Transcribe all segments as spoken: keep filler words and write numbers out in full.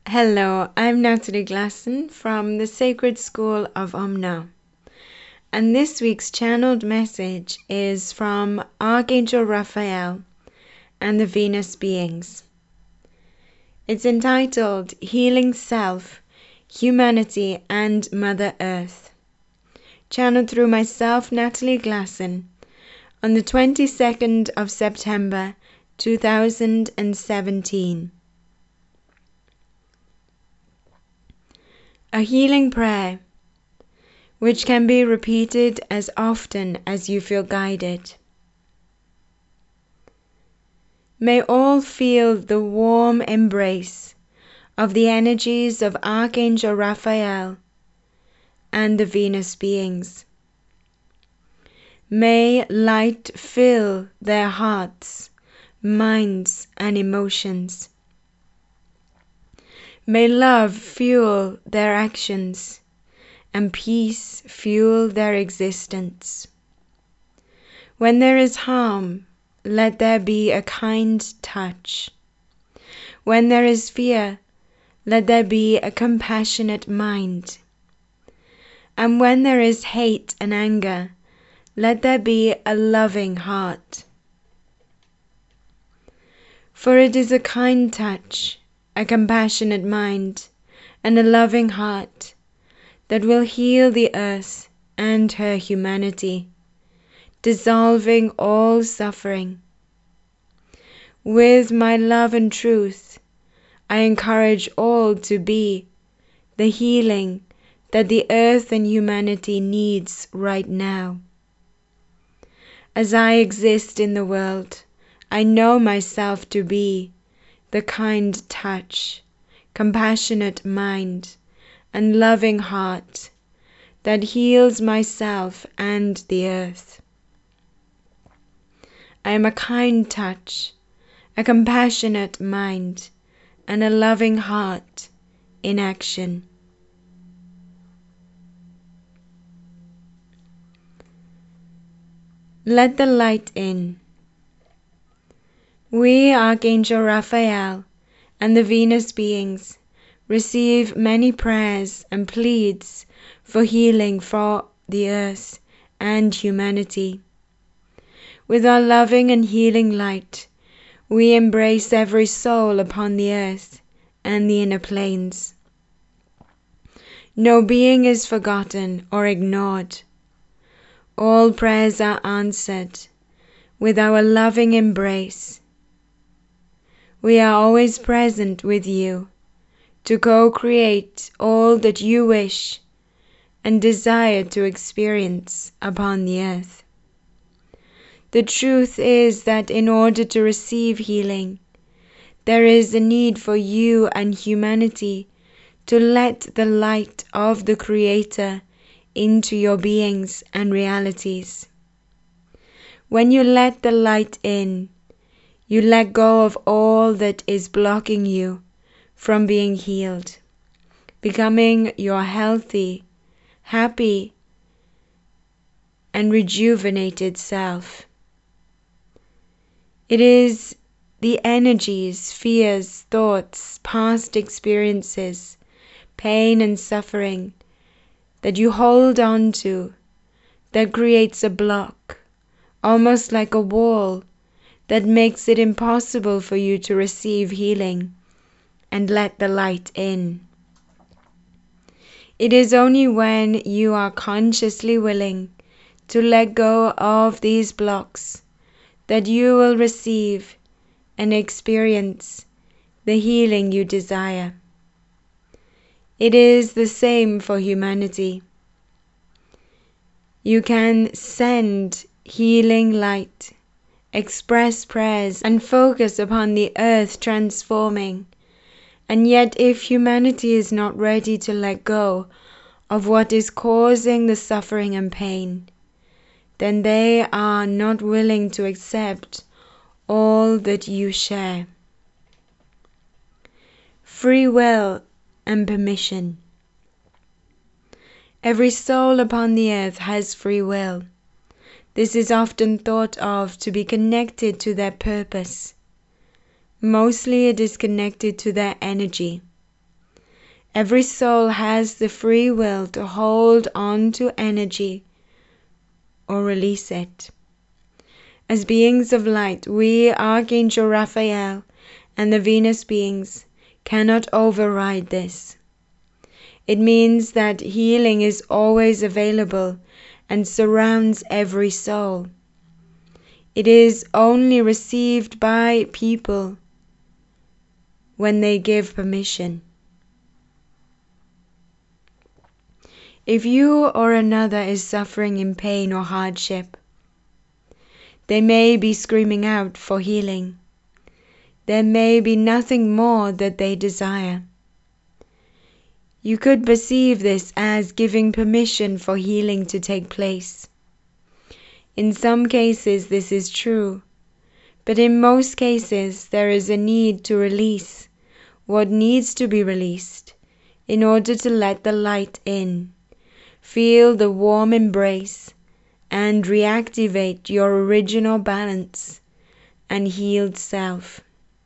Hello, I'm Natalie Glasson from the Sacred School of Omna, and this week's channeled message is from Archangel Raphael and the Venus beings. It's entitled Healing Self, Humanity and Mother Earth, channeled through myself, Natalie Glasson, on the twenty-second of September two thousand seventeen. A healing prayer, which can be repeated as often as you feel guided. May all feel the warm embrace of the energies of Archangel Raphael and the Venus beings. May light fill their hearts, minds, and emotions. May love fuel their actions, and peace fuel their existence. When there is harm, let there be a kind touch. When there is fear, let there be a compassionate mind. And when there is hate and anger, let there be a loving heart. For it is a kind touch, a compassionate mind, and a loving heart that will heal the earth and her humanity, dissolving all suffering. With my love and truth, I encourage all to be the healing that the earth and humanity needs right now. As I exist in the world, I know myself to be the kind touch, compassionate mind, and loving heart that heals myself and the earth. I am a kind touch, a compassionate mind, and a loving heart in action. Let the light in. We, Archangel Raphael, and the Venus beings, receive many prayers and pleads for healing for the earth and humanity. With our loving and healing light, we embrace every soul upon the earth and the inner planes. No being is forgotten or ignored. All prayers are answered with our loving embrace. We are always present with you to co-create all that you wish and desire to experience upon the earth. The truth is that in order to receive healing, there is a need for you and humanity to let the light of the Creator into your beings and realities. When you let the light in, you let go of all that is blocking you from being healed, becoming your healthy, happy, and rejuvenated self. It is the energies, fears, thoughts, past experiences, pain and suffering that you hold on to that creates a block, almost like a wall, that makes it impossible for you to receive healing and let the light in. It is only when you are consciously willing to let go of these blocks that you will receive and experience the healing you desire. It is the same for humanity. You can send healing light, express prayers, and focus upon the earth transforming. And yet if humanity is not ready to let go of what is causing the suffering and pain, then they are not willing to accept all that you share. Free will and permission. Every soul upon the earth has free will. This is often thought of to be connected to their purpose. Mostly it is connected to their energy. Every soul has the free will to hold on to energy or release it. As beings of light, we, Archangel Raphael, and the Venus beings cannot override this. It means that healing is always available and surrounds every soul. It is only received by people when they give permission. If you or another is suffering in pain or hardship, they may be screaming out for healing. There may be nothing more that they desire. You could perceive this as giving permission for healing to take place. In some cases this is true, but in most cases there is a need to release what needs to be released in order to let the light in, feel the warm embrace, and reactivate your original balance and healed self.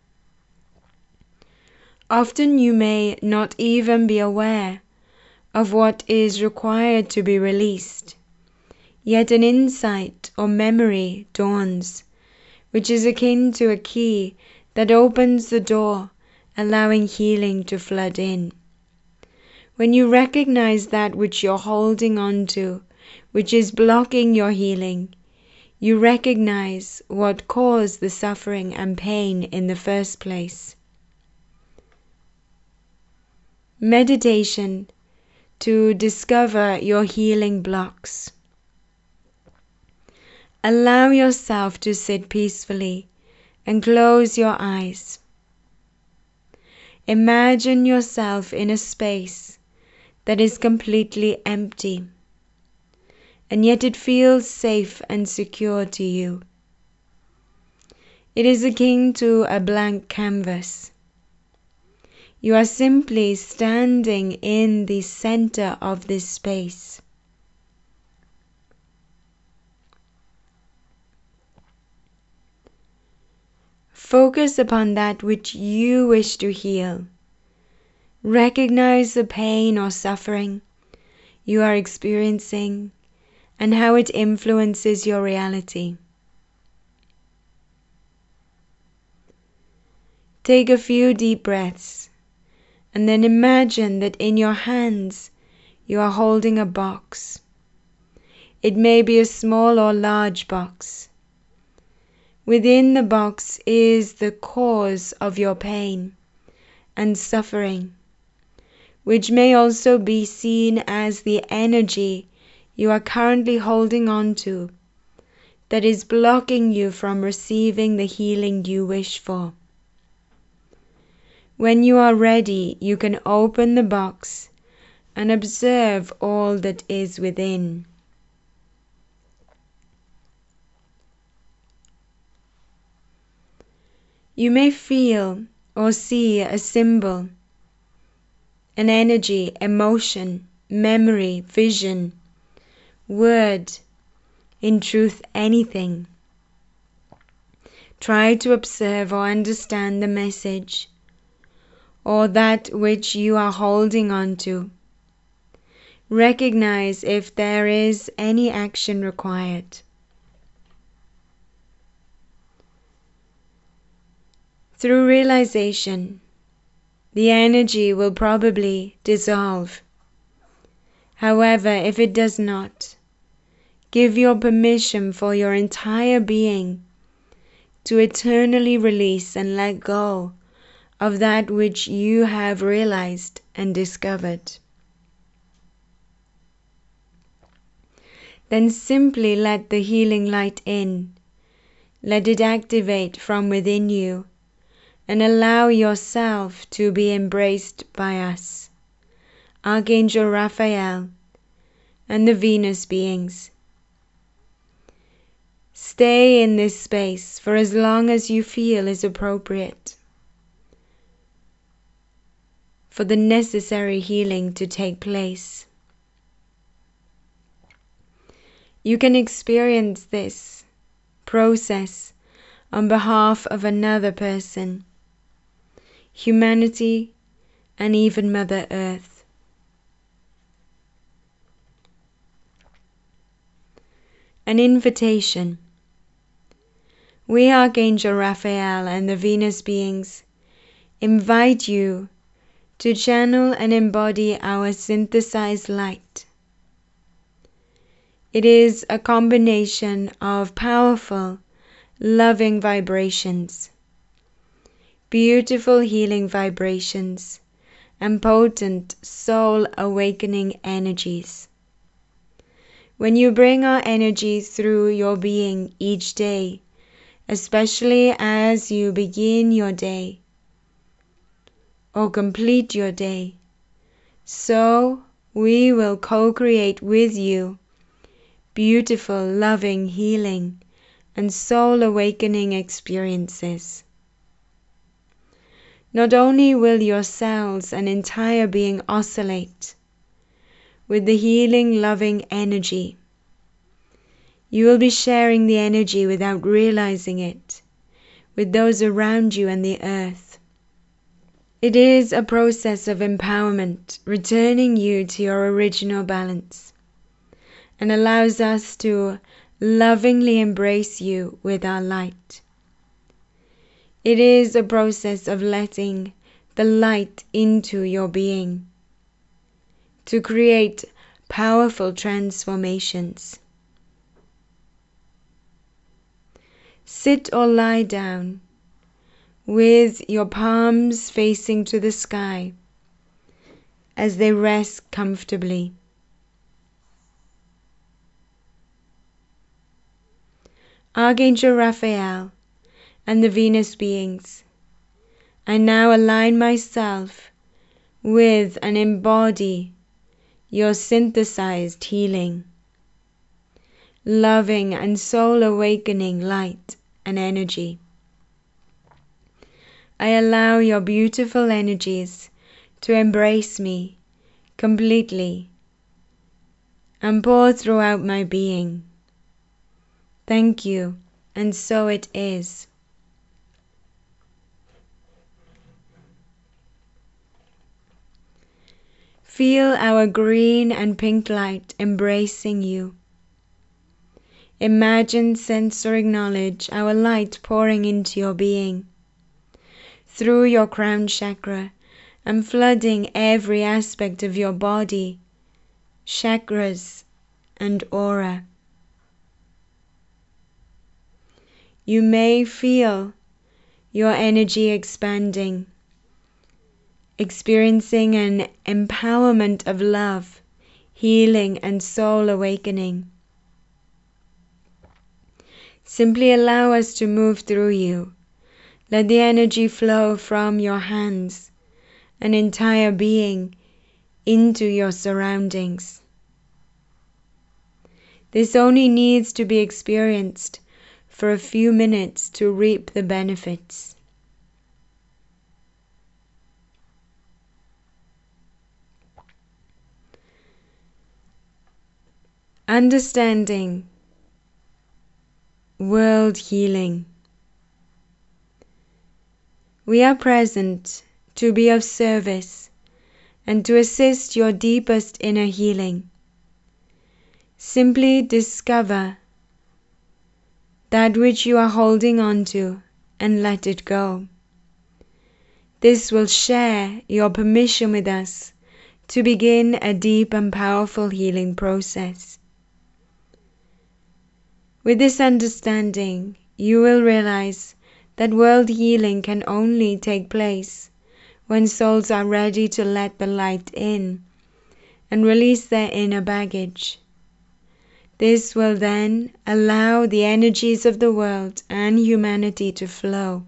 Often you may not even be aware of what is required to be released, yet an insight or memory dawns, which is akin to a key that opens the door, allowing healing to flood in. When you recognize that which you're holding on to, which is blocking your healing, you recognize what caused the suffering and pain in the first place. Meditation to discover your healing blocks. Allow yourself to sit peacefully and close your eyes. Imagine yourself in a space that is completely empty, and yet it feels safe and secure to you. It is akin to a blank canvas. You are simply standing in the center of this space. Focus upon that which you wish to heal. Recognize the pain or suffering you are experiencing and how it influences your reality. Take a few deep breaths, and then imagine that in your hands you are holding a box. It may be a small or large box. Within the box is the cause of your pain and suffering, which may also be seen as the energy you are currently holding on to that is blocking you from receiving the healing you wish for. When you are ready, you can open the box and observe all that is within. You may feel or see a symbol, an energy, emotion, memory, vision, word, in truth anything. Try to observe or understand the message or that which you are holding on to. Recognize if there is any action required. Through realization, the energy will probably dissolve. However, if it does not, give your permission for your entire being to eternally release and let go of that which you have realized and discovered. Then simply let the healing light in. Let it activate from within you and allow yourself to be embraced by us, Archangel Raphael and the Venus beings. Stay in this space for as long as you feel is appropriate for the necessary healing to take place. You can experience this process on behalf of another person. Humanity and even Mother Earth. An invitation. We, Archangel Raphael and the Venus beings, invite you to channel and embody our synthesized light. It is a combination of powerful, loving vibrations, beautiful healing vibrations, and potent soul awakening energies. When you bring our energy through your being each day, especially as you begin your day or complete your day, so we will co-create with you beautiful, loving, healing, and soul awakening experiences. Not only will your cells and entire being oscillate with the healing, loving energy, you will be sharing the energy without realizing it with those around you and the earth. It is a process of empowerment, returning you to your original balance, and allows us to lovingly embrace you with our light. It is a process of letting the light into your being to create powerful transformations. Sit or lie down with your palms facing to the sky as they rest comfortably. Archangel Raphael and the Venus beings, I now align myself with and embody your synthesized healing, loving and soul awakening light and energy. I allow your beautiful energies to embrace me completely and pour throughout my being. Thank you, and so it is. Feel our green and pink light embracing you. Imagine, sense, or acknowledge our light pouring into your being, through your crown chakra, and flooding every aspect of your body, chakras, and aura. You may feel your energy expanding, experiencing an empowerment of love, healing, and soul awakening. Simply allow us to move through you. Let the energy flow from your hands and entire being into your surroundings. This only needs to be experienced for a few minutes to reap the benefits. Understanding world healing. We are present to be of service and to assist your deepest inner healing. Simply discover that which you are holding on to and let it go. This will share your permission with us to begin a deep and powerful healing process. With this understanding, you will realize that world healing can only take place when souls are ready to let the light in and release their inner baggage. This will then allow the energies of the world and humanity to flow,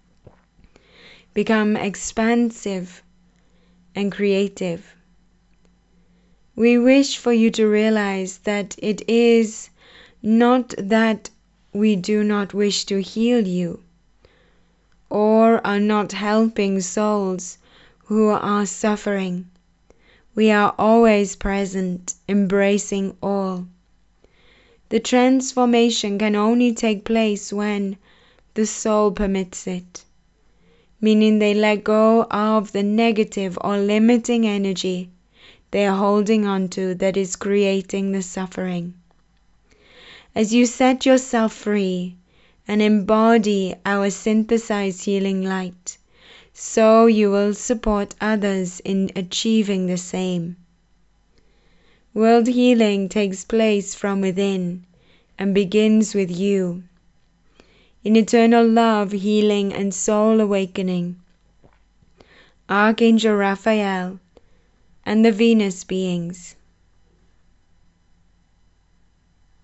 become expansive and creative. We wish for you to realize that it is not that we do not wish to heal you or are not helping souls who are suffering. We are always present, embracing all. The transformation can only take place when the soul permits it. meaning they let go of the negative or limiting energy they are holding on to that is creating the suffering. As you set yourself free and embody our synthesized healing light, so you will support others in achieving the same. World healing takes place from within and begins with you. In eternal love, healing, and soul awakening, Archangel Raphael and the Venus beings